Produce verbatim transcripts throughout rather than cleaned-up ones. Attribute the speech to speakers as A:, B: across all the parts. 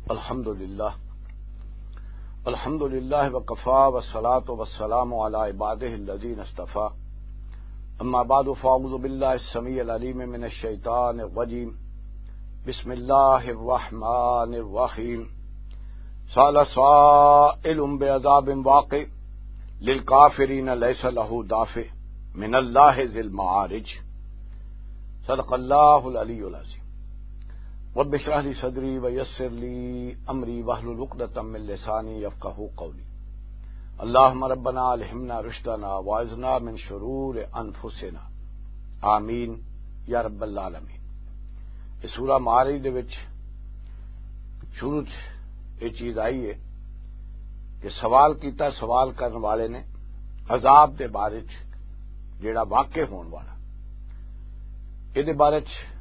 A: الحمد للہ الحمد للہ وکفا والصلاة والسلام علی عبادہ الذین اصطفیٰ اما بعد فاعوذ باللہ السمیع العلیم من الشیطان الرجیم بسم اللہ الرحمن الرحیم سأل سائل بعذاب واقع للکافرین لیس لہ دافع من اللہ ذی المعارج صدق اللہ العلی العظیم رب اشرح لي صدري ويسر لي امري واحلل عقدة من لساني يفقهوا قولي اللهم ربنا الهمنا رشدنا واعذنا من شرور انفسنا آمین یا رب العالمین۔ اس سورہ معارج دے وچ شروع یہ چیز آئی ہے کہ سوال کیتا سوال کرنے والے نے عذاب دے بارے جیڑا واقع ہون والا، یہ دے بارے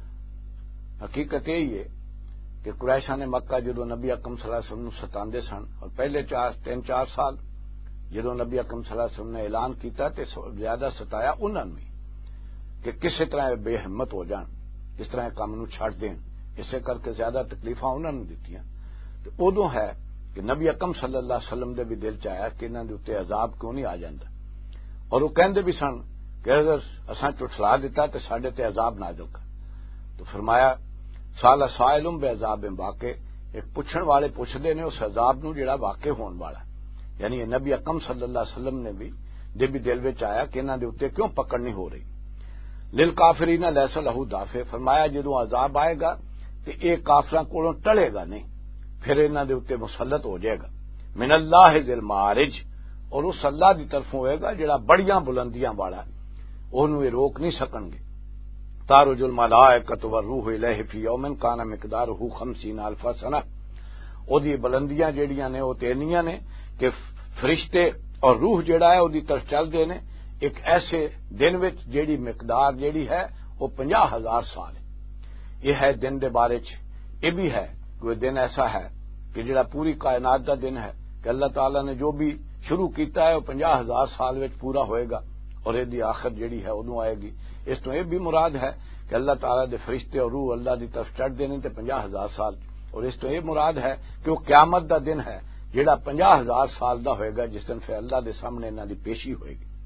A: حقیقت یہی ہے کہ قریشاں نے مکہ جدو نبی اکرم صلی اللہ علیہ وسلم ستاندے سن، اور پہلے چار تین چار سال جدو نبی اکرم صلی اللہ علیہ وسلم نے اعلان کیتا تے زیادہ ستایا انہوں نے کہ کس طرح بے ہمت ہو جان، کس طرح کام نو چھڑ دین، اسے کر کے زیادہ تکلیفاں انہوں نے دتیاں۔ تو ادو ہے کہ نبی اکرم صلی اللہ علیہ وسلم دے بھی دل چاہیا کہ انہاں دے اوتے عذاب کیوں نہیں آ جاندا، اور وہ کہندے بھی سن کہ اگر اساں چٹلا دیتا تے ساڈے تے عذاب نازل کر۔ تو فرمایا سال سائل بعذاب واقع، ایک پوچھن والے پوچھدے نے اس عذاب نو جڑا واقع ہون والا، یعنی نبی اکرم صلی اللہ علیہ وسلم نے بھی دے بھی دل وچ آیا کہ انہاں دے اوتے کیوں پکڑ نہیں ہو رہی۔ للکافرین لیس لہ دافع، فرمایا جدوں عذاب آئے گا تے اے کافراں کولوں ٹلے گا نہیں، پھر انہاں دے اوتے مسلط ہو جائے گا من اللہ ذی المعارج، اور اس اللہ دی طرف ہوئے گا جڑا بڑیاں بلندیاں والا ہے، اونوں اے روک نہیں سکن گے۔ تعرج الملائکۃ والروح الیہ فی یوم کان مقدارہ خمسین الف سنہ، او دی بلندیاں جیڑیاں نے او تینیاں نے کہ فرشتے اور روح جیڑا ہے او دی طرف چل دے نے ایک ایسے دن وچ جیڑی مقدار جیڑی ہے وہ پنجاہ ہزار سال ہے۔ یہ ہے دن دے بارے چ، یہ بھی ہے کوئی دن ایسا ہے کہ جڑا پوری کائنات دا دن ہے کہ اللہ تعالیٰ نے جو بھی شروع کیتا ہے وہ پنجاہ ہزار سال وچ پورا ہوئے گا، اور یہ دی آخر جیڑی ہے ادوں آئے گی۔ اس تو یہ بھی مراد ہے کہ اللہ تعالیٰ دے فرشتے اور روح اللہ دی طرف چڑھ دینے تے پنجاہ ہزار سال، اور اس تو یہ مراد ہے کہ وہ قیامت دا دن ہے جیڑا پنجاہ ہزار سال دا ہوئے گا، جس دن پھر اللہ دے سامنے انہاں دی پیشی ہوئے گی۔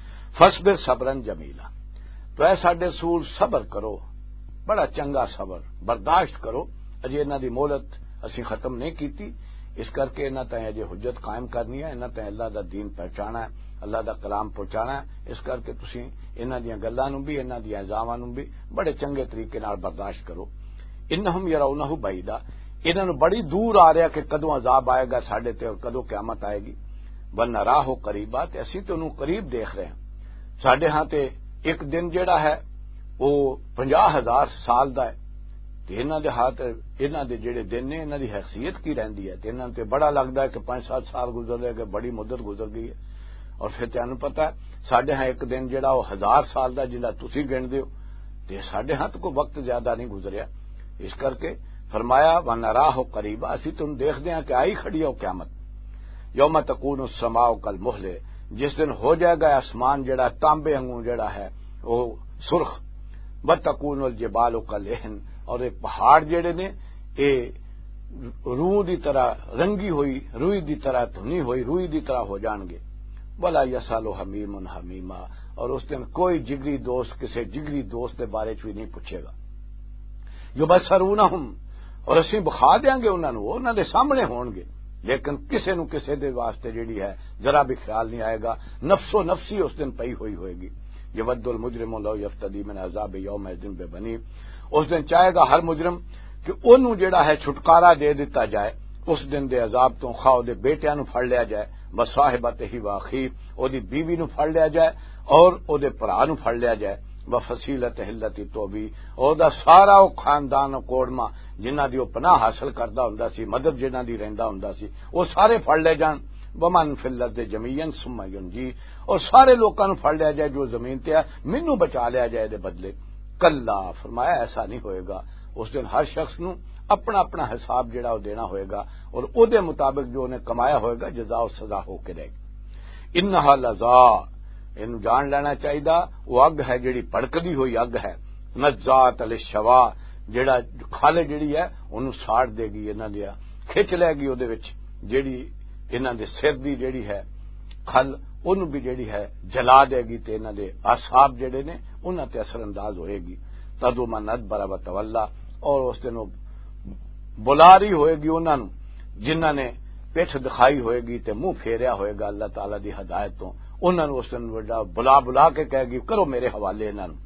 A: فصبر صبرا جمیلا، تو اے ساڈے رسول صبر کرو، بڑا چنگا صبر برداشت کرو، اجے انہاں دی مہلت اسی ختم نہیں کیتی، اس کر کے انہاں تائیں اجے حجت قائم کرنی ہے، انہاں تائیں اللہ دا دین پہچانا ہے، اللہ دا کلام پہنچانا ہے، اس کر کے تسی انہاں دیاں گلاں نوں بھی انہاں دیاں الزاماں نوں بھی بڑے چنگے طریقے نال برداشت کرو۔ انہم یرونہ بعیدا، انہاں نوں بڑی دور آ رہا کہ کدوں عذاب آئے گا ساڈے تے اور کدوں قیامت آئے گی۔ ونراہ قریبا، تے اسی تے انہوں قریب دیکھ رہے ہیں، ساڈے ہاں تے ایک دن جیڑا ہے وہ پنجاہ ہزار سال دا ہے، تے انہاں دے ہاتھ انہاں دے جڑے دن نے انہاں دی حیثیت کی رہندی ہے، تے انہاں تے بڑا لگدا ہے کہ پانچ سات سال گزر گئے کہ بڑی مدت گزر گئی ہے، اور پھر تانوں پتہ ہے ساڈے ہاں ایک دن جڑا وہ ہزار سال دا جڑا تسی گن دیو، تے ساڈے ہاں تو کوئی وقت زیادہ نہیں گزریا، اس کر کے فرمایا ونراہ قریبا، اسی تم دیکھ دیں کہ آئی کھڑی ہے قیامت۔ یوم تکون السماء کالمہل، جس دن ہو جائے گا آسمان جڑا تانبے انگوں جڑا ہے وہ سرخ، وتکون الجبال کالعہن، اور یہ پہاڑ جڑے نے یہ روح دی طرح رنگی ہوئی، روئی دی طرح دھنی ہوئی روئی دی طرح ہو جان گے۔ ولا یسأل حمیم حمیما، اور اس دن کوئی جگری دوست کسی جگری دوست کے بارے چ بھی نہیں پوچھے گا۔ یبصرونہم، اور اسی بخا دیاں گے انہاں نوں، انہاں دے سامنے ہون گے، لیکن کسے نو کسے دے واسطے جیڑی ہے ذرا بھی خیال نہیں آئے گا، نفس و نفسی اس دن پئی ہوئی ہوئے گی۔ یود المجرم لو یفتدی من عذاب یومئذ ببنی، اس دن چاہے گا ہر مجرم کہ اونوں جیڑا ہے چھٹکارا دے دیتا جائے اس دن دے عذاب تو، خواہ او دے بیٹیاں نو پھڑ لیا جائے، وصاحبتہ واخی، او دی بیوی نو پھڑ لیا جائے اور او دے بھرا نو پھڑ لیا جائے، وفصیلتہ التی توبی، او دا سارا او خاندان کوڑما جنہاں دی او پناہ حاصل کردا ہوندا سی، مدد جنہاں دی رہندا ہوندا سی، او سارے پھڑ لے جان، ومن فی الارض جمیعا ثم ینجی، اور سارے لوکاں نو پھڑ لیا جائے جو زمین تے ہے، مینوں بچا لیا جائے دے بدلے۔ کلا، فرمایا ایسا نہیں ہوئے گا، اس دن ہر شخص نو اپنا اپنا حساب جڑا وہ دینا ہوئے گا، اور او دے مطابق جو انہیں کمایا ہوئے گا جزا و سزا ہو کے رہے گی۔ انہا لظا، ان جان لینا چاہیے وہ اگ ہے جڑی پڑکدی ہوئی اگ ہے، نزات للشوا، جڑا کھالے جڑی ہے انہوں ساڑ دے گی، انہاں دیا کھچ لے گی اودے وچ جیڑی انہاں دے سر دی جیڑی ہے کھل اونوں بھی جیڑی ہے جلا دے گی تے انہاں دے اعصاب جڑے نے انہاں تے اثر انداز ہوئے گی تدو من ادبر و تولا اور اس دن بلاری ہوئے گی انہاں نوں جنہاں نے پیٹھ دکھائی ہوئے گی تے منہ پھیریا ہوئے گا اللہ تعالی دی ہدایت تو انہاں نوں اس دن بلا بلا کے کہے گی کرو میرے حوالے انہاں نوں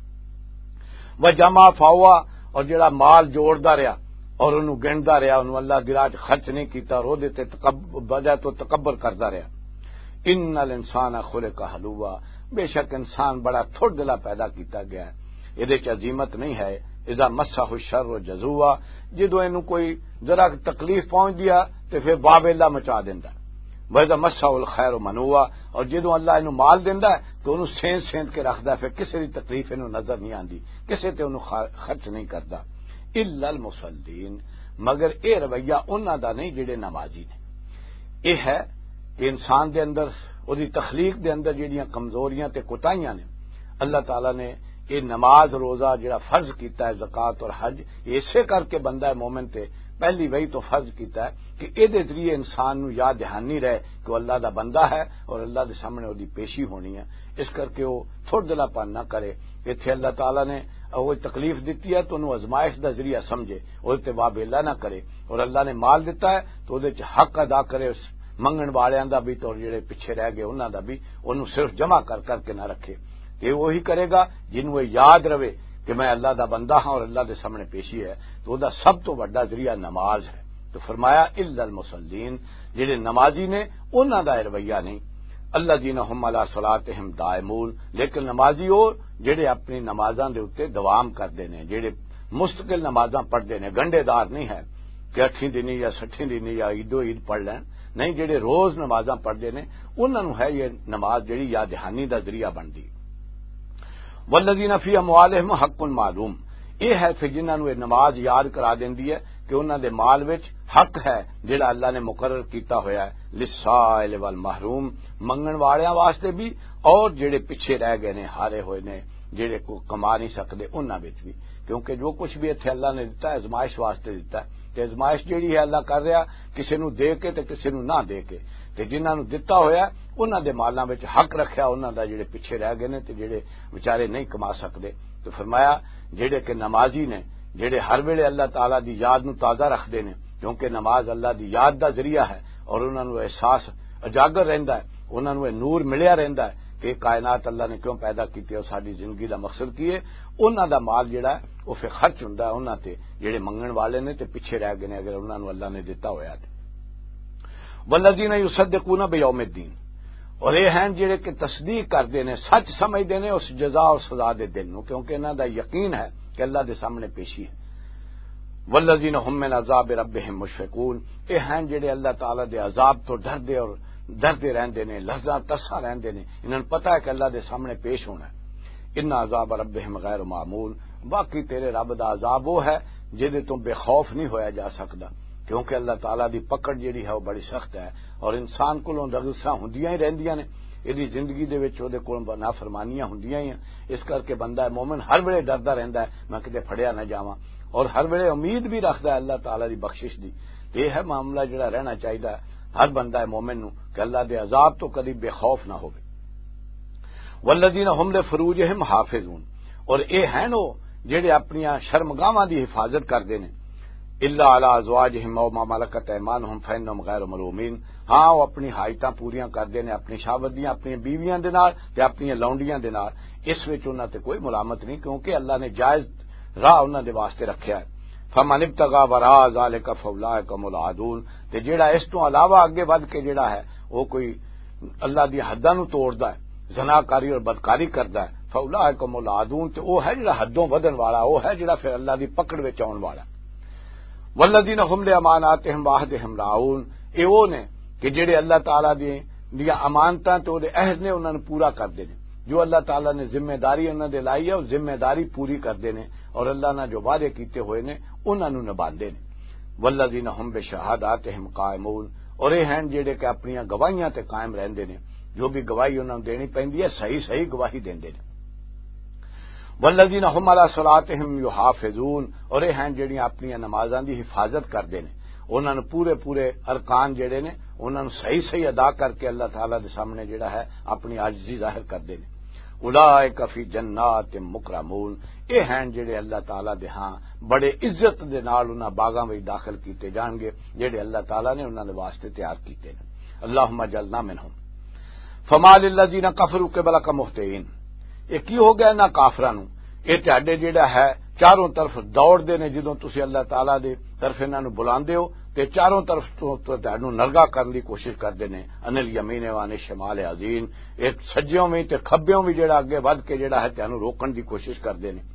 A: و جمع فاوا اور جڑا مال جوڑدا رہیا اور انہوں گندا رہیا انہوں اللہ دی راہ خرچ نہیں کیتا رو دے تے بجا تو تکبر کردا رہیا ان الانسان خلق حلوا بے شک انسان بڑا تھوڑ دلا پیدا کیتا گیا ہے یہ عظیمت نہیں ہے اذا مسہ الشر جزوا جدو اینو کوئی ذرا تکلیف پہنچ دیا تے پھر واویلا مچا دیندا ہے وَإِذَا مَسَّهُ الْخَيْرُ مَنُوعًا اور جدو اللہ اینو مال دیندا ہے تو انو سینت سینت کے رکھدا ہے پھر کسی دی تکلیف اینو نظر نہیں آندی کسے تے انو خرچ نہیں کردا الا المصلین مگر اے رویہ انہاں دا نہیں جڑے نمازی نے یہ ہے کہ انسان دے اندر او دی تخلیق دے اندر جڑیاں کمزوریاں تے کوتاہیاں نے اللہ تعالی نے یہ نماز روزہ جڑا فرض کیتا ہے زکوٰۃ اور حج اسے کر کے بندہ مومن تے پہلی وہی تو فرض کیتا ہے کہ اے دے ذریعے انسان نو یاد دہانی رہے کہ وہ اللہ دا بندہ ہے اور اللہ دے سامنے وہ دی پیشی ہونی ہے اس کر کے وہ تھوڑ دلا پن نہ کرے ایتھے اللہ تعالی نے وہ تکلیف دیتی ہے تو انہوں ازمائش دا ذریعہ سمجھے اور تے وابیلا نہ کرے اور اللہ نے مال دیتا ہے تو دے چ حق ادا کرے اس منگن والیاں دا بھی تو جڑے پیچھے رہ گئے انہاں دا بھی انہوں صرف جمع کر کر کے نہ رکھے یہ وہی کرے گا جنوں یاد رہے کہ میں اللہ دا بندہ ہاں اور اللہ دے سامنے پیشی ہے تو دا سب تو بڑا ذریعہ نماز ہے تو فرمایا الا المصلین جڑے نمازی نے انہاں دا رویہ نہیں الذین هم علی صلاتہم دائمون لیکن نمازی وہ جڑے اپنی نمازاں دے اوتے دوام کردے نے جڑے مستقل نمازاں پڑھدے نے گنڈے دار نہیں ہے کہ اٹھیں دنی یا سٹھیں دنی یا عیدو عید پڑھ لین نہیں جڑے روز نمازاں پڑھدے نے انہاں نوں ہے یہ نماز جڑی یاد دہانی دا ذریعہ بندی والذین فی اموالہم حق معلوم یہ ہے پھر جنہاں نوں نماز یاد کرا دیندی ہے کہ انہاں دے مال وچ حق ہے جڑا اللہ نے مقرر کیتا ہویا ہے للسائل والمحروم منگن والیاں واسطے بھی اور جڑے پیچھے رہ گئے نے ہارے ہوئے نے جڑے کو کما نہیں سکدے انہاں وچ بھی کیونکہ جو کچھ بھی ایتھے اللہ نے دیتا ہے ازمائش واسطے دیتا ہے تے ازمائش جیڑی ہے اللہ کر رہا کسی نو دے کے تے کسی نو نہ دے کے تے جنہاں نو دتا ہویا انہاں دے مالاں وچ حق رکھیا انہاں دا جڑے پیچھے رہ گئے نے تے جڑے بیچارے نہیں کما سکدے تو فرمایا جڑے کہ نمازی نے جڑے ہر ویلے اللہ تعالی دی یاد نو تازہ رکھدے نے کیونکہ نماز اللہ دی یاد دا ذریعہ ہے اور انہاں نو احساس اجاگر رہندا ہے انہاں نو نور ملیا رہندا ہے کہ کائنات اللہ نے کیوں پیدا کیتی اور ساری زندگی دا مقصد کی ہے انہاں دا مال جڑا ہے وہ پھر خرچ ہوندا ہے انہاں تے جڑے منگن والے نے تے پیچھے رہ گئے نے اگر انہاں نو اللہ نے دیتا ہویا تے والذین یصدقون بیوم الدین اور یہ ہیں جڑے کہ تصدیق کردے نے سچ سمجھدے نے اس جزا اور سزا دے دن نو کیونکہ انہاں دا یقین ہے کہ اللہ دے سامنے پیشی ہے والذین هم من عذاب ربهم مشفقون یہ ہیں جڑے اللہ تعالی دے عذاب تو ڈردے اور ڈردے رہندے نے لرزاں تسا رہندے نے انہاں نوں پتہ ہے کہ اللہ دے سامنے پیش ہونا ہے ان عذاب ربهم غیر معمول باقی تیرے رب دا عذاب وہ ہے جدے تو بے خوف نہیں ہویا جا سکدا کیونکہ اللہ تعالی دی پکڑ جیڑی ہے وہ بڑی سخت ہے اور انسان کولوں رغساں ہوندیاں ہی رہندیاں نے ایدی زندگی دے وچ اودے کول نافرمانیاں ہوندیاں ہی اس کر کے بندہ مومن ہر ویلے ڈردا رہندا ہے میں کتے پھڑیا نہ جاواں اور ہر ویلے امید بھی رکھدا ہے اللہ تعالی دی بخشش دی یہ ہے معاملہ جڑا رہنا چاہیدا ہر بندہ مومن نو کہ اللہ دے عذاب تو کبھی بے خوف نہ ہوے والذین هم لفروجہم حافظون اور اے ہیں نو جڑے اپنی شرمگاہاں دی حفاظت کردے نے الا علی ازواجہم او ما ملکت ایمانہم فانہم غیر ملومین ہاں وہ اپنی حاجتاں پوریاں کردے نے اپنی شاودیاں اپنی بیویاں دے نال تے اپنی لونڈیاں دے نال اس وچ انہاں تے کوئی ملامت نہیں کیونکہ اللہ نے جائز راہ انہاں دے واسطے رکھیا ہے فمن ابتغى وراء ذلك فاولئک هم العادون تے جڑا اس تو علاوہ اگے ود کے جڑا ہے وہ کوئی اللہ دی حداں نو توڑدا ہے زناکاری اور بدکاری کردا ہے فاولئک هم العادون تے وہ ہے جڑا حدوں ودن والا وہ ہے جڑا پھر اللہ دی پکڑ وچ آون والا والذین هم لاماناتہم وعہدہم راعون اے وہ نے کہ جڑے اللہ تعالی دی دی امانتاں تے دے عہد نے انہاں نو پورا کردے نے جو اللہ تعالی نے ذمہ داری انہاں دے لائی ہے وہ ذمہ داری پوری کردے نے اور اللہ نے جو وعدے کیتے ہوئے نے انہاں نو نبھاندے نے والذین هم بشہاداتہم قائمون اور یہ ہیں جڑے کہ اپنی گواہیاں تے قائم رہندے نے جو بھی گواہی انہاں نوں دینی پیندی ہے صحیح صحیح گواہی دیندے نے والذین هم علی صلاتہم یحافظون اور یہ ہیں جڑیاں اپنی نمازاں دی حفاظت کردے نے انہاں نوں پورے پورے ارکان جڑے نے انہاں نوں صحیح صحیح ادا کر کے اللہ تعالی دے سامنے جڑا ہے اپنی عاجزی ظاہر کردے نے. اولئک فی جنات مکرمون، اے ہیں جڑے اللہ تعالی دے ہاں بڑے عزت دے نال انہاں باغاں وچ داخل کیتے جان گے جڑے اللہ تعالی نے انہاں دے واسطے تیار کیتے نے. اللہم اجعلنا منہم. فما للذین کفروا قبلک مہطعین، یہ کی ہو گیا انہاں کافراں نوں، یہ تہاڈے جڑا ہے چاروں طرف دوڑدے نے جدوں تسی اللہ تعالی دے طرف انہاں نوں بلاندے ہو تے چاروں طرف تو تہاڈوں نرگا کرن دی کوشش کردے نے. ان الیمین و ان الشمال عزین، ایک سجیوں وچ تے کھبیوں وچ جڑا اگے ودھ کے جڑا ہے تہانوں روکن دی کوشش کردے نے.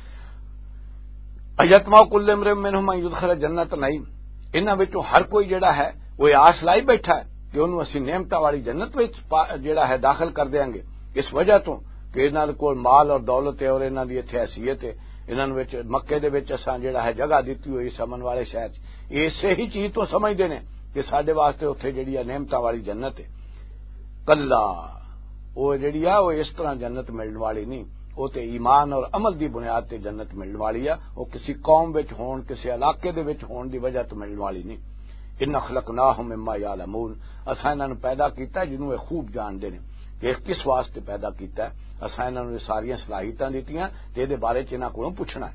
A: ایتما کل امرئ منہم ان یدخل جنت نعیم، انہاں وچوں ہر کوئی جڑا ہے وہ آس لائی بیٹھا ہے کہ انہوں اسی نعمتاں والی جنت وچ جڑا ہے داخل کر دیاں گے، اس وجہ تو کہ انہاں دے کول مال اور دولت ہے اور انہاں دی ایتھے حیثیت ہے. انہاں وچ مکے دے وچ اساں جڑا ہے جگہ دتی ہوئی سمن والے شہر اسی ہی چیز تو سمجھدے نے کہ ساڈے واسطے اوتھے جڑی ہے نعمتاں والی جنت ہے. کلا وہ جڑی ہے وہ اس طرح جنت ملن والی نہیں، وہ تے ایمان اور عمل دی بنیاد تے جنت ملن والی ہے. وہ کسی قوم وچ ہون کسی علاقے دے وچ ہون دی وجہ تو ملن والی نہیں. ان خلقناہم مما یعلمون، اساں انہاں نوں پیدا کیتا ہے جنوں اے خوب جاندے نے کہ کس واسطے پیدا کیتا ہے. اساں انہاں نوں ساری صلاحیتاں دتیاں تے دے بارے چ انہاں کولوں پوچھنا ہے.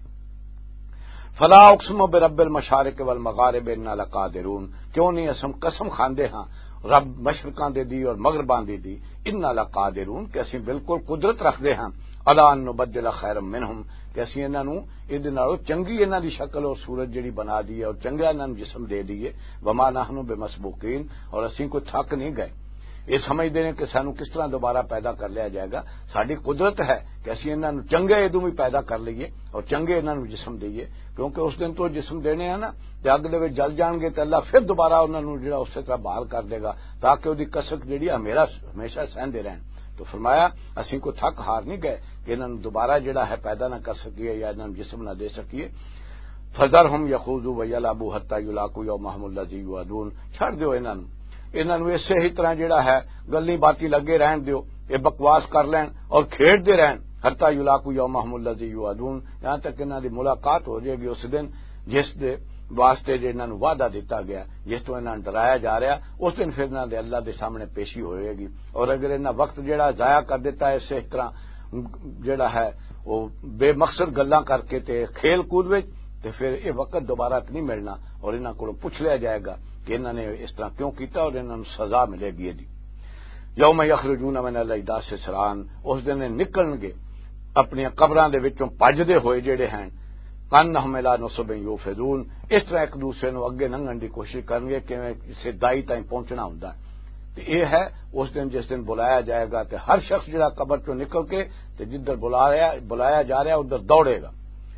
A: فلا اقسم برب المشارق والمغارب انا لقادرون، کیوں نہیں اسم قسم کھاندے ہاں رب مشرقاں دے دی اور مغرباں دے دی، انا لقادرون کہ اسی بالکل قدرت رکھدے ہاں، الا ان نبدل خیرا منہم کہ اسی انہاں نوں ایں نالوں چنگی انہاں دی شکل اور صورت جڑی بنا دی ہے اور چنگا انہاں نوں جسم دے دیے. وما نحن بمسبوقین، اور اسی کوئی تھک نہیں گئے. یہ سمجھتے ہیں کہ سانو کس طرح دوبارہ پیدا کر لیا جائے گا. ساری قدرت ہے کہ اسی انہاں نوں چنگے ادوں بھی پیدا کر لئیے اور چنگے انہاں نوں جسم دئیے، کیونکہ اس دن تو جسم دینے ہیں نا تے اگ دے وچ جل جان گے تے اللہ پھر دوبارہ انہاں نوں جڑا اسی طرح بحال کر دے گا تاکہ اودی کسک جڑی ہمیشہ ہمیشہ سہندے رہن. تو فرمایا اسی کو تھک ہار نہیں گئے کہ انہاں نوں دوبارہ جڑا ہے پیدا نہ کر سکیے یا انہاں نوں جسم نہ دے سکیے. فذرهم یخوضوا ویلعبوا حتی یلاقوا یومهم الذی یوعدون، چھڑ دیو انہاں نوں انہاں نوں اسی ہی طرح جڑا ہے گلی باتی لگے رہن دیو، یہ بکواس کر لین اور کھیڈ دے رہن حتی یلاقوا یومهم الذی یوعدون، یہاں تک انہاں دی ملاقات ہو جائے گی اس دن جس دے واسطے جو انہاں نوں وعدہ دیتا گیا، جس تو انہاں نوں ڈرایا جا رہا، اس دن پھر انہاں دے اللہ دے سامنے پیشی ہوئے گی. اور اگر انہاں وقت جڑا ضائع کر دیتا ہے اسی طرح جڑا ہے وہ بے مقصد گلاں کر کے تے کھیل کود وچ، تے پھر یہ وقت دوبارہ نہیں ملنا اور انہاں کولوں پوچھ لیا جائے گا کہ انہاں نے اس طرح کیوں کیتا اور انہاں نوں سزا ملے گی. دی یوم یخرجون من الاجداث سرعان، اس دن نکلن گے اپنی قبراں دے وچوں بھجدے ہوئے جڑے ہیں، کانہم الی نصب یوفدون، اس طرح ایک دوسرے نوں اگے لنگھن دی کوشش کرن گے کہ اسے دائی تائیں پہنچنا ہوندا ہے. تے یہ ہے اس دن جس دن بلایا جائے گا تے ہر شخص جڑا قبر چوں نکل کے تے جدھر بلایا بلایا جا رہا ادھر دوڑے گا.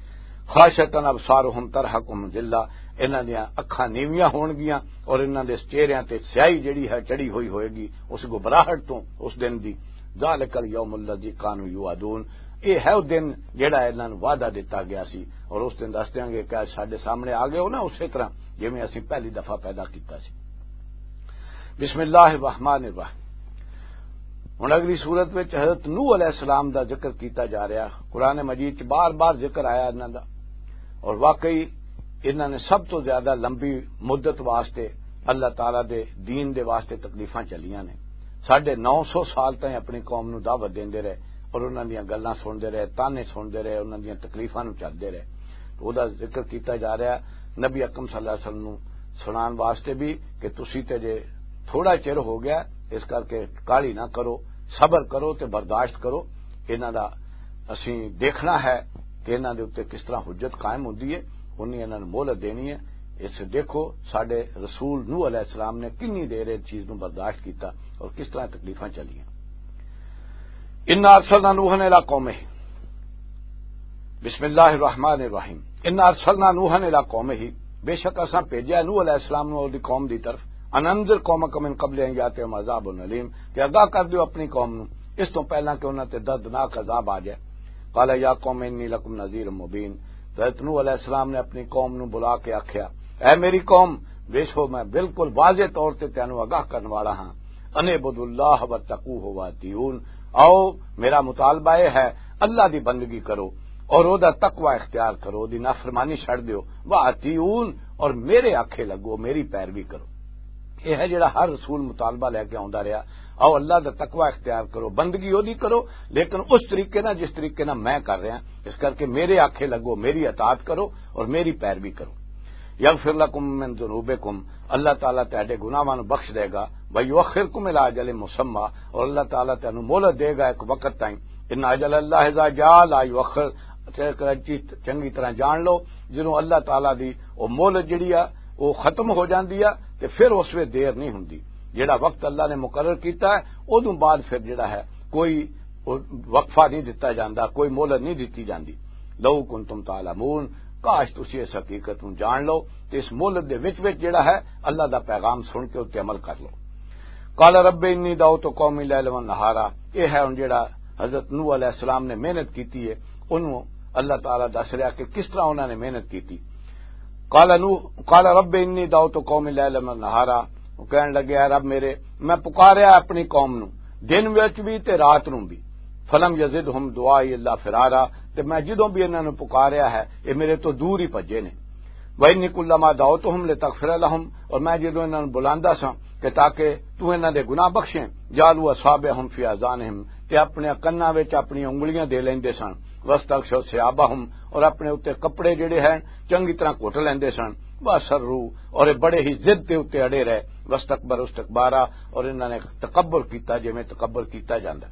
A: خاشعۃ ابصارہم ترہقہم ذلہ، انہاں دیاں اکھاں نیویاں ہون گیاں اور انہاں دے چہریاں تے سیاہی جڑی ہے چڑھی ہوئی ہوئے گی اس گھبراہٹ تو اس دن دی. ذالک الیوم الذی کانوا یوعدون، یہ ہے وہ دن جڑا انہاں نوں وعدہ دیتا گیا سی اور اس دن دس دیاں گے کہ ساڈے سامنے آ گئے ہو نا اسی طرح جویں اسی پہلی دفعہ پیدا کیتا سی. بسم اللہ الرحمن الرحیم. ہن اگلی صورت وچ حضرت نوح علیہ السلام دا ذکر کیتا جا رہا. قرآن مجید چ بار بار ذکر آیا انہاں دا، اور واقعی انہاں نے سب تو زیادہ لمبی مدت واسطے اللہ تعالی دے دین دے واسطے تکلیفاں چلیاں نے. ساڑھے نو سو سال تائیں اپنی قوم نو دعوت دیندے رہے اور انہاں دیاں گلاں سندے رہے، تانے سندے رہے، انہاں دیاں تکلیفاں نو چلدے رہے. تو او دا ذکر کیتا جا رہا نبی اکرم صلی اللہ علیہ وسلم نو سنان واسطے بھی کہ تسی تے جے تھوڑا چر ہو گیا اس کر کے کالی نہ کرو، صبر کرو تے برداشت کرو. انہاں دا اسی دیکھنا ہے کہ انہاں دے اوتے کس طرح حجت قائم ہوندی ہے، انہیں انہاں نوں مہلت دینی ہے. اس دیکھو ساڈے رسول نوح علیہ السلام نے کنی دیر اس چیز نو برداشت کیتا اور کس طرح تکلیفاں چلیاں. انا ارسلنا نوحا الی قومہ، بسم اللہ الرحمن الرحیم. انا ارسلنا نوحا الی قومہ، بے شک اساں بھیجیا نوح علیہ السلام نو دی قوم دی طرف. ان انذر قومک من قبل ان یاتہم عذاب علیم، کہ آگاہ کر دیو اپنی قوم نو اس تو پہلا کہ انہاں تے دردناک عذاب آ جائے. قال یا قوم انی لکم نذیر مبین، حضرت نوح علیہ السلام نے اپنی قوم نو بلا کے آکھیا اے میری قوم بے شک میں بالکل واضح طور تے تینوں آگاہ کرنے والا ہاں. ان اعبدوا اللہ واتقوہ واطیعون، آؤ میرا مطالبہ یہ ہے اللہ دی بندگی کرو اور او دا تقوی اختیار کرو، دی نافرمانی چھڑ دیو. واطیعون، اور میرے آکھے لگو، میری پیروی کرو۔ یہ ہے جڑا ہر رسول مطالبہ لے کے آندا رہا، آؤ اللہ دا تقوی اختیار کرو، بندگی اودی کرو لیکن اس طریقے نہ جس طریقے نہ میں کر رہا، اس کر کے میرے آکھے لگو، میری اطاعت کرو اور میری پیروی کرو۔ یغفر لکم من ذنوبکم، اللہ تعالیٰ تہاڈے گناہاں نوں بخش دے گا، ویؤخرکم الی اجل مسمی، اور اللہ تعالیٰ تانوں مہلت دے گا ایک وقت تائیں، ان اجل اللہ اذا جاء لا یؤخر، چنگی طرح جان لو جدوں اللہ تعالیٰ دی وہ مہلت جڑی آ وہ ختم ہو جاندی ہے تے پھر اس وچ دیر نہیں ہوندی، جڑا وقت اللہ نے مقرر کیتا ہے ادوں بعد پھر جڑا ہے کوئی وقفہ نہیں دتا جاندا، کوئی مہلت نہیں دتی جاندی۔ لو کنتم تعلمون، کاش تسی اس حقیقت نوں جان لو تے اس مہلت دے وچ وچ جڑا ہے اللہ دا پیغام سن کے تے عمل کر لو۔ قال رب انی دعوت قومی لیلا و نہارا، یہ ہے ہن جڑا حضرت نوح علیہ السلام نے محنت کیتی ہے، انہوں اللہ تعالیٰ دس رہا کہ کس طرح انہوں نے محنت کیتی۔ قال نوح قال رب انی دعوت قومی لیلا و نہارا، وہ کہنے لگے اے رب میرے، میں پکاریا اپنی قوم نو دن وچ بھی تے رات نو بھی، فلم یزدہم دعائی اللہ فرارا، تے میں جدوں بھی انہاں نو پکاریا ہے یہ میرے تو دور ہی بھجے نے۔ وَإِنِّي كُلَّمَا دَعَوْتُهُمْ لِتَغْفِرَ لَهُمْ، اور میں جدوں انہاں نو بلاندا سا کہ تاکہ تو انہاں دے گناہ بخشیں، جعلوا اصابعهم فی اذانہم، تے اپنے کناں وچ اپنی انگلیاں دے لیندے سن، واستغشوا ثيابهم، اور اپنے اوتے کپڑے جڑے ہیں چنگی طرح گھٹ لیندے سن، واسروا، اور بڑے ہی ضد دے اوتے اڑے رہے، واستكبروا استكبارا، اور انہاں نے تکبر کیتا جویں تکبر کیتا جاندا۔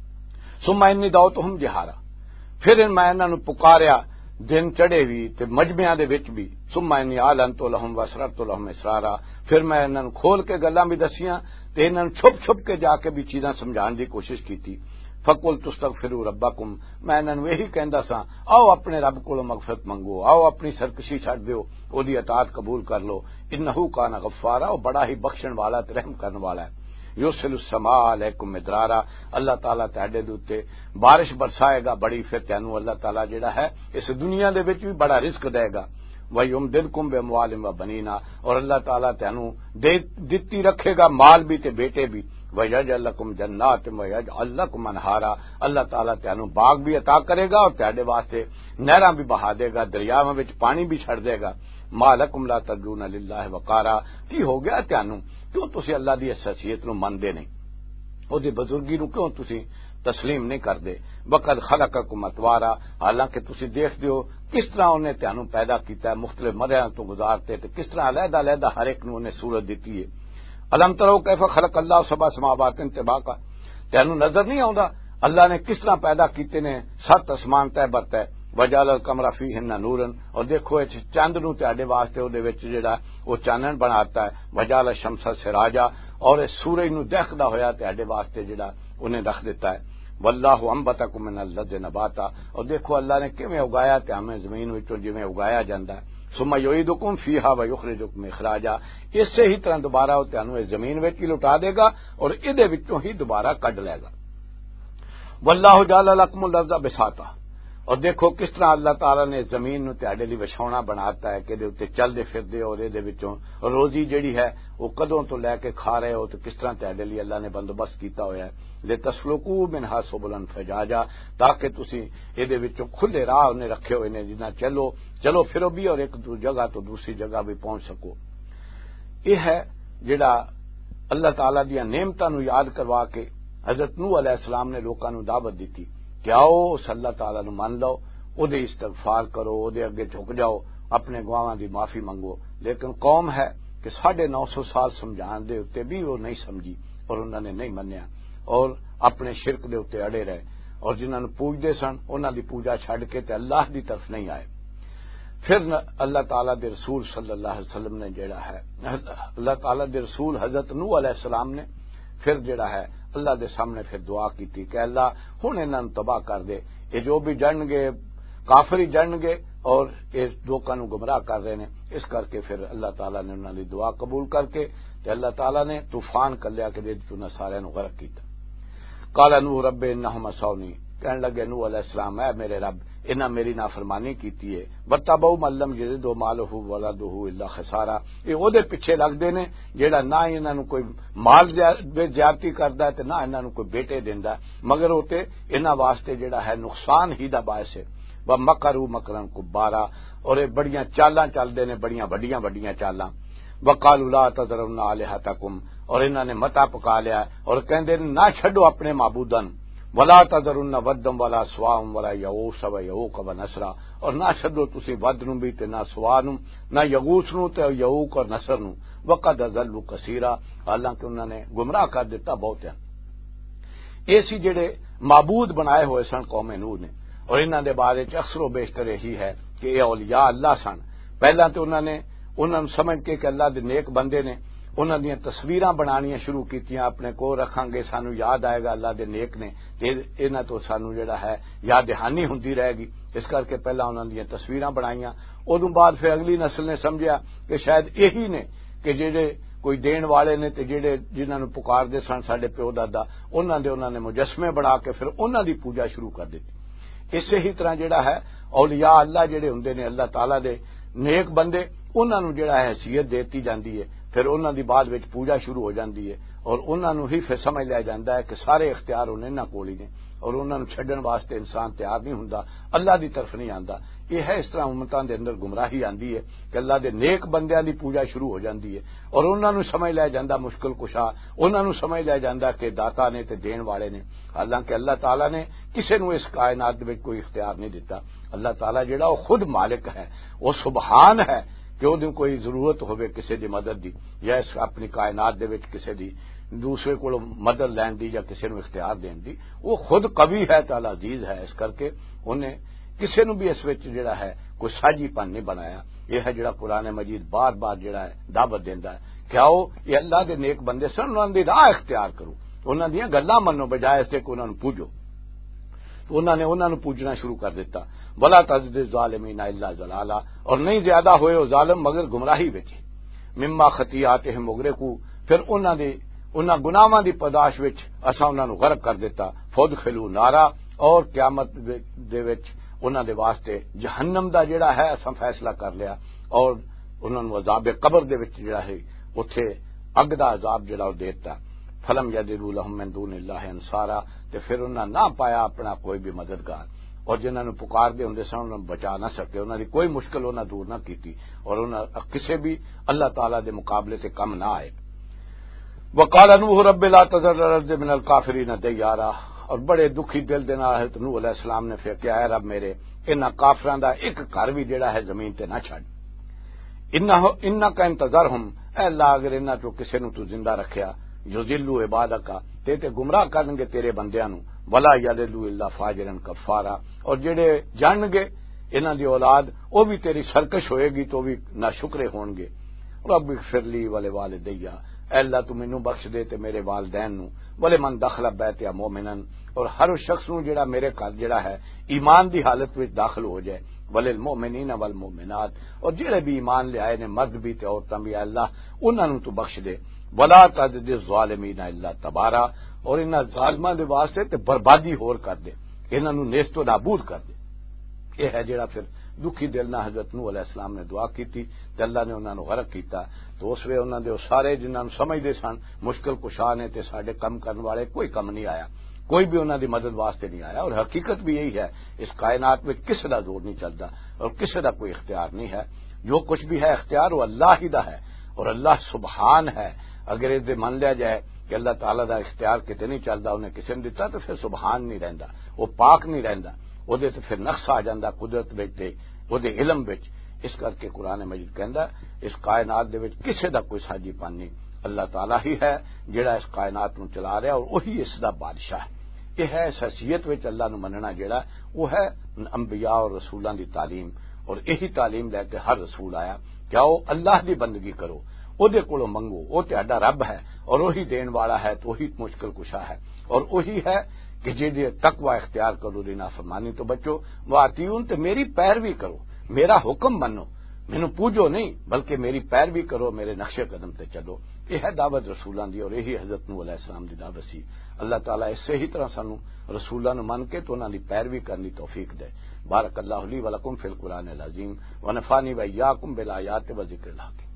A: ثم انی دعوتهم جہارا، پھر میں انہاں نو پکاریا دن چڑھے بھی تے مجمعاں دے وچ بھی، ثم انی اعلنت لهم واسررت لهم اسرارا، پھر میں انہاں نو کھول کے گلاں بھی دسیاں تے انہاں نو چھپ چھپ کے جا کے بھی چیزاں سمجھان دی کوشش کیتی۔ فقلت استغفروا ربکم، میں انہاں نو یہی کہندا سا آؤ اپنے رب کولوں مغفرت منگو، آؤ اپنی سرکشی چھڈ دیو، اودی اطاعت قبول کر لو، انہ کان غفارا، وہ بڑا ہی بخشن والا تے رحم کرنے والا ہے۔ یرسل السماء علیکم مدرارا، اللہ تعالیٰ تہاڈے دے اوتے بارش برسائے گا بڑی، پھر تینوں اللہ تعالیٰ جڑا ہے اس دنیا دے وچ بھی بڑا رزق دے گا۔ وَيُمْدِدْكُمْ بِأَمْوَالٍ وَبَنِينَ، اور اللہ تعالیٰ تینوں دے دتی رکھے گا مال بھی تے بیٹے بھی۔ وَيَجْعَلْ لَكُمْ جَنَّاتٍ وَيَجْعَلْ لَكُمْ أَنْهَارًا، اللہ تعالیٰ تینوں باغ بھی عطا کرے گا اور تہاڈے واسطے نہراں بھی بہا دے گا، دریاواں وچ پانی بھی چھڑ دے گا۔ مَا لَكُمْ لَا تَرْجُونَ لِلَّهِ وَقَارًا، کی ہو گیا تینوں، کیوں تسی اللہ دی اس حیثیت نو مندے نہیں، اودی بزرگی نو کیوں تسی تسلیم نہیں کردے۔ وقد خلقکم اطوارا، حالانکہ تسی دیکھ دیو کس طرح انہیں تینوں پیدا کیتا ہے، مختلف مرحلوں تو گزارتے تے کس طرح علیحدہ علیحدہ ہر ایک نو انہیں صورت دیتی ہے۔ الم ترو کیف خلق اللہ سبع سماوات طباقا، تینوں نظر نہیں آوندا اللہ نے کس طرح پیدا کیتے نے سات اسمان طے برتے۔ وجعل القمر فیہن نورا، اور دیکھو اے چاند نو تہاڈے واسطے او دے وچ جڑا وہ چانن بناتا ہے۔ وجعل الشمس سراجا، اور اس سورج نو دیکھدا ہویا تہاڈے واسطے جڑا انہیں رکھ دیتا ہے۔ واللہ انبتکم من الارض نباتا، اور دیکھو اللہ نے کیویں اگایا تے ہمیں زمین وچوں جویں اگایا جاندا ہے۔ ثم یعیدکم فیہا ویخرجکم اخراجا، اس سے ہی طرح دوبارہ وہ تانوں اس زمین وچ ہی لٹا دے گا اور ادھے وچوں ہی دوبارہ کڈ لے گا۔ واللہ جعل لکم الارض بساطا، اور دیکھو کس طرح اللہ تعالیٰ نے زمین نو تہاڈے لئی وچھونا بناتا ہے کہ دے اوتے چلدے پھردے اور دے وچوں روزی جڑی ہے وہ کدوں تو لے کے کھا رہے ہو تو کس طرح تہاڈے لئی اللہ نے بندوبست کیتا ہویا ہے۔ لتسلکوا منھا سبلا فجاجا، تاکہ تسی اے دے وچوں کھلے راہ نے رکھے ہوئے نے جنہاں چلو چلو پھرو بھی اور ایک دو جگہ تو دوسری جگہ بھی پہنچ سکو۔ یہ ہے جڑا اللہ تعالیٰ دیاں نعمتاں نو یاد کروا کے حضرت نوح علیہ السلام نے لوکاں نو دعوت دیتی کہ آؤ اس اللہ تعالیٰ نو مان لو، او دے استغفار کرو، او دے اگے جھک جاؤ، اپنے گناہاں دی معافی منگو۔ لیکن قوم ہے کہ ساڑھے نو سو سال سمجھان دے اتے بھی وہ نہیں سمجھی اور انہوں نے نہیں منیا اور اپنے شرک دے اتے اڑے رہے، اور جنہوں نے پوجدے سن انہوں دی پوجا چھڈ کے تے اللہ دی طرف نہیں آئے۔ پھر اللہ تعالیٰ دے رسول صلی اللہ علیہ وسلم نے جڑا ہے اللہ تعالیٰ دے رسول حضرت نوح علیہ السلام نے پھر جڑا ہے اللہ دے سامنے پھر دعا کیتی کہ اللہ ہن انہاں نوں تباہ کر دے، یہ جو بھی جڑن گے کافر ہی جڑن گے اور یہ لوکاں نوں گمراہ کر رہے نے۔ اس کر کے پھر اللہ تعالیٰ نے انہاں دی دعا قبول کر کے تے اللہ تعالیٰ نے طوفان کلیا کہ دے انہاں سارے نوں غرق کیتا۔ قال نوح رب انہم عصونی، کہنے لگے نوح علیہ السلام اے میرے رب انہاں میری نافرمانی کیتی ہے۔ وتبعوا من لم یزدہ مالہ وولدہ الا خسارا، یہ او دے پیچھے لگدے نے جیڑا نہ انہاں نوں کوئی مال زیادتی کردا ہے تے نہ انہاں نوں کوئی بیٹے دیندا، مگر او تے انہاں واسطے جیڑا ہے نقصان ہی دا باعث ہے۔ ومکروا مکرا کبارا، اور یہ بڑیاں چالاں چلدے نے، بڑیاں وڈیاں وڈیاں چالاں. وقالوا لا تذرن آلہتکم، اور انہوں نے متا پکا لیا اور کہندے نہ چھڈو اپنے معبوداں. ولا تذرن ودا ولا سواع ولا یغوث ویعوق ونسرا، اور نہ چھڈو تسی ود نو بھی تے نہ سواع نو، نہ یغوث نو تے یعوق اور نصر نو. وقد ضلوا کثیرا، حالانکہ انہوں نے گمراہ کر دیتا بہت ہے. ایسی جڑے معبود بنائے ہوئے سن قوم نوح نے، اور انہوں دے بارے چ اکثر و بیشتر یہی ہے کہ یہ اولیاء اللہ سن. پہلا تو انہوں نے انہوں نے سمجھ کے کہ اللہ دے نیک بندے نے، انہوں نے تصویراں بنانیاں شروع کیتیاں، اپنے کو رکھاں گے سانو یاد آئے گا اللہ دے نیک نے، انہاں تو سانو جڑا ہے یاد دہانی ہوندی رہے گی. اس کر کے پہلا انہوں نے تصویراں بنائیاں. ادوں بعد پھر اگلی نسل نے سمجھا کہ شاید یہی نے کہ جڑے کوئی دین والے نے تے جڑے جنہاں نو پکاردے سن ساڈے پیو دادا، انہاں دے انہوں نے مجسمے بنا کے پھر انہاں دی پوجا شروع کر دیتی. اسی ہی طرح جڑا ہے اولیاء اللہ جڑے ہوندے نے اللہ تعالی دے نیک بندے، انہاں نو جڑا ہے حیثیت دیتی جاندی ہے، پھر انہاں دی بعد وچ پوجا شروع ہو جاندی ہے، اور انہاں نو ہی پھر سمجھ لیا جاندا ہے کہ سارے اختیار انہاں نہ کول ہی نے، اور انہاں نو چھڈن واسطے انسان تیار نہیں ہوندا، اللہ دی طرف نہیں آندا. یہ ہے اس طرح امتاں دے اندر گمراہی آندی ہے کہ اللہ دے نیک بندیاں دی پوجا شروع ہو جاندی ہے، اور انہاں نو سمجھ لیا جاندا مشکل کشا، انہاں نو سمجھ لیا جاندا کہ داتا نے تے دین والے نے. حالانکہ اللہ تعالی نے کسے نو اس کائنات دے وچ کوئی اختیار نہیں دیتا. اللہ تعالی جڑا وہ خود مالک ہے، وہ سبحان ہے کہ وہ کوئی ضرورت ہوئے کسی دی مدد دی، یا اس اپنی کائنات دے وچ کسی دی دوسرے کو مدد لین دی یا کسی نو اختیار دین دی. وہ خود قوی ہے تعالی عزیز ہے، اس کر کے انہیں کسی نو بھی اس وچ جڑا ہے کوئی ساجی پن نہیں بنایا. یہ ہے جڑا قرآن مجید بار بار جڑا ہے دعوت دیندا ہے کہ آؤ یہ اللہ دے نیک بندے سن، انہاں دی راہ اختیار کرو، انہاں دیاں گلاں منو بجائے اس تے کہ انہاں نو پوجو. تو انہوں نے انہوں نے پوجنا شروع کر دیتا. ولا تزد الظالمین الا ضلالا، اور نہیں زیادہ ہوئے وہ ظالم مگر گمراہی وچ. مما خطیئاتہم مغرقوا، پھر انہوں نے انہاں گناہاں دی پاداش وچ اساں انہاں نو غرق کر دیتا. فادخلوا نارا، اور قیامت دے وچ انہاں دے واسطے جہنم دا جڑا ہے اساں فیصلہ کر لیا، اور انہاں نو عذاب قبر دے وچ جڑا ہے اوتھے اگ دا عذاب جڑا او دیتا. فلم یجدوا لهم من دون اللہ انصارا، تے پھر انہاں نہ پایا اپنا کوئی بھی مددگار، اور جنہاں نو پکار دے ہوندے سن انہاں نو بچا نہ سکے، انہاں دی کوئی مشکل انہاں دور نہ کیتی، اور انہاں کسے بھی اللہ تعالی دے مقابلے تے کم نہ آئے. وقال نوح رب لا تذر الارض من الکافرین دیارا، اور بڑے دکھی دل دے نال حضرت نوح علیہ السلام نے پھر کہا اے رب میرے انہاں کافراں دا ایک گھر بھی جڑا ہے زمین تے نہ چھڈ. انہاں کا انتظرہم، اے اللہ اگر انہاں تو کسے نو تو زندہ رکھیا، یذلوا عبادک، تے تے گمراہ کرن گے تیرے بندیاں نو، ولا یذلوا الا فاجرا کفارا، اور جڑے جان گے انہاں دی اولاد او بھی تیری سرکش ہوئے گی تو بھی ناشکرے ہون گے. رب اغفر لی ولوالدیا، اے اللہ تو مینوں بخش دے تے میرے والدین نو، ولے من دخل بیت مومنا، اور ہر شخص نو جڑا میرے گھر جڑا ہے ایمان دی حالت وچ داخل ہو جائے. وللمؤمنین والمؤمنات، اور جڑے بھی ایمان لے آئے نے مرد بھی تے عورتاں بھی، اللہ انہاں نو تو بخش دے. ولا تزد الظالمین الا تبارا، اور انہاں ظالماں دے واسطے تے بربادی ہور کر دے، انہاں نو نیست و نابود کر دے. یہ ہے جڑا پھر دکھی دل نہ حضرت نوح علیہ السلام نے دعا کیتی تے اللہ نے انہاں نو غرق کیتا. تو اس ویلے انہاں دے سارے جنہاں نو سمجھدے سن مشکل کشا نے تے ساڈے کم کرن والے، کوئی کم نہیں آیا، کوئی بھی انہاں دی مدد واسطے نہیں آیا. اور حقیقت بھی یہی ہے، اس کائنات میں کسی دا زور نہیں چلتا اور کسی دا کوئی اختیار نہیں ہے. جو کچھ بھی ہے اختیار وہ اللہ ہی دا ہے، اور اللہ سبحان ہے. اگر یہ من لیا جائے کہ اللہ تعالیٰ دا اختیار کتے نہیں چلتا، انہیں کسی نے دیتا تو پھر سبحان نہیں رہندا، وہ پاک نہیں رہندا، وہ دے تو پھر نقص آ جاندا قدرت وچ تے وہ دے علم وچ. اس کر کے قرآن مجید کہندا اس کائنات دے وچ کسے دا کوئی ساجی پن نہیں، اللہ تعالیٰ ہی ہے جڑا اس کائنات نو چلا رہا اور وہی اس دا بادشاہ ہے. یہ ہے اس حیثیت وچ اللہ نو مننا جڑا وہ ہے انبیاء اور رسولاں دی تعلیم، اور یہی تعلیم لے کے ہر رسول آیا کہ آؤ اللہ دی بندگی کرو، او دے کولوں منگو، او تہاڈا رب ہے اور وہی دین والا ہے تو وہی مشکل کشا ہے، اور وہی ہے کہ جے تقوی اختیار کرو دی نافرمانی تو بچو، واطیعون تے میری پیروی کرو، میرا حکم منو، مینوں پوجو نہیں بلکہ میری پیروی کرو، میرے نقش قدم تے چلو. یہ ہے دعوت رسولاں دی، اور یہی حضرت نوح علیہ السلام دی دعوت سی. اللہ تعالیٰ اس سے ہی طرح سانو رسولاں نو من کے تو انہاں دی پیروی کرنی توفیق دے. بارک اللہ لی ولکم فی القرآن العظیم ونفعنی وإیاکم بالآیات و ذکر الحکیم.